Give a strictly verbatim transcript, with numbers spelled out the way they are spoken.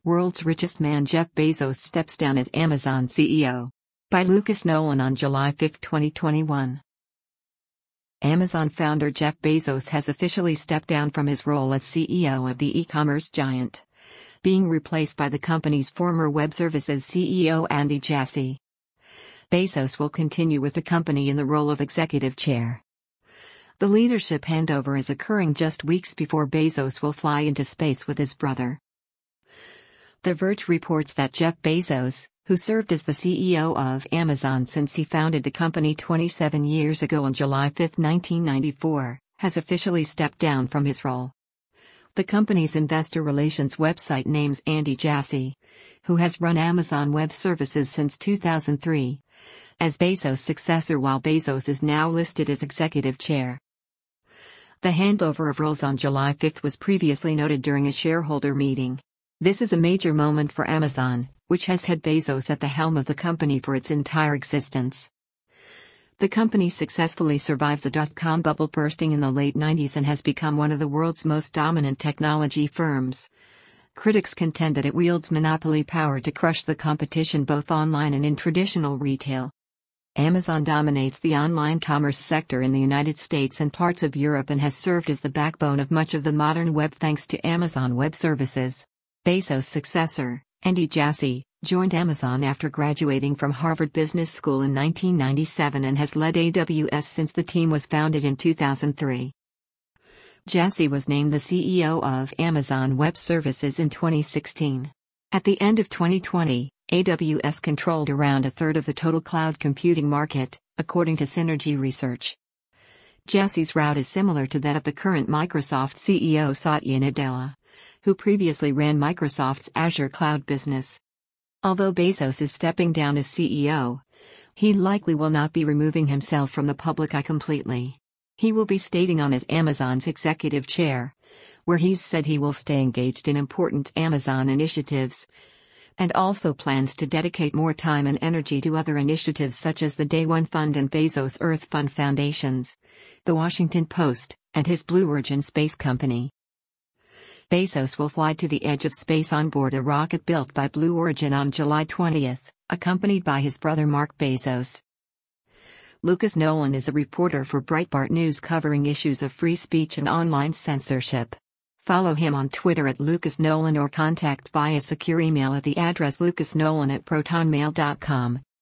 World's richest man Jeff Bezos steps down as Amazon C E O. By Lucas Nolan on July fifth, twenty twenty-one. Amazon founder Jeff Bezos has officially stepped down from his role as C E O of the e-commerce giant, being replaced by the company's former web services C E O Andy Jassy. Bezos will continue with the company in the role of executive chair. The leadership handover is occurring just weeks before Bezos will fly into space with his brother. The Verge reports that Jeff Bezos, who served as the C E O of Amazon since he founded the company twenty-seven years ago on July fifth, nineteen ninety-four, has officially stepped down from his role. The company's investor relations website names Andy Jassy, who has run Amazon Web Services since two thousand three, as Bezos' successor, while Bezos is now listed as executive chair. The handover of roles on July fifth was previously noted during a shareholder meeting. This is a major moment for Amazon, which has had Bezos at the helm of the company for its entire existence. The company successfully survived the dot-com bubble bursting in the late nineties and has become one of the world's most dominant technology firms. Critics contend that it wields monopoly power to crush the competition both online and in traditional retail. Amazon dominates the online commerce sector in the United States and parts of Europe and has served as the backbone of much of the modern web thanks to Amazon Web Services. Bezos' successor, Andy Jassy, joined Amazon after graduating from Harvard Business School in nineteen ninety-seven and has led A W S since the team was founded in two thousand three. Jassy was named the C E O of Amazon Web Services in twenty sixteen. At the end of twenty twenty, A W S controlled around a third of the total cloud computing market, according to Synergy Research. Jassy's route is similar to that of the current Microsoft C E O Satya Nadella, who previously ran Microsoft's Azure cloud business. Although Bezos is stepping down as C E O, he likely will not be removing himself from the public eye completely. He will be staying on as Amazon's executive chair, where he's said he will stay engaged in important Amazon initiatives, and also plans to dedicate more time and energy to other initiatives such as the Day One Fund and Bezos Earth Fund Foundations, The Washington Post, and his Blue Origin space company. Bezos will fly to the edge of space on board a rocket built by Blue Origin on July twentieth, accompanied by his brother Mark Bezos. Lucas Nolan is a reporter for Breitbart News covering issues of free speech and online censorship. Follow him on Twitter at Lucas Nolan or contact via secure email at the address lucasnolan at protonmail dot com.